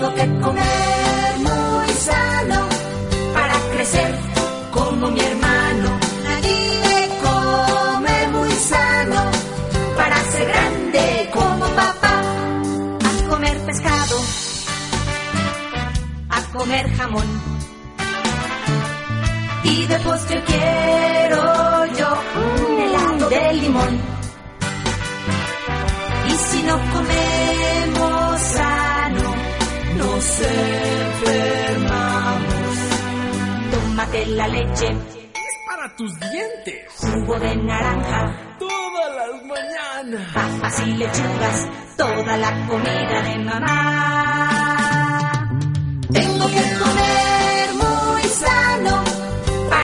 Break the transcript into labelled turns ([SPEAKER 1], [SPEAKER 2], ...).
[SPEAKER 1] Tengo que comer muy sano para crecer como mi hermano. Nadie come muy sano para ser grande como papá. A comer pescado, a comer jamón, y de postre quiero yo un helado de limón. Y si no comemos sano, nos enfermamos. Tómate la leche,
[SPEAKER 2] es para tus dientes.
[SPEAKER 1] Jugo de naranja,
[SPEAKER 2] todas las mañanas.
[SPEAKER 1] Papas y lechugas, toda la comida de mamá. Tengo que comer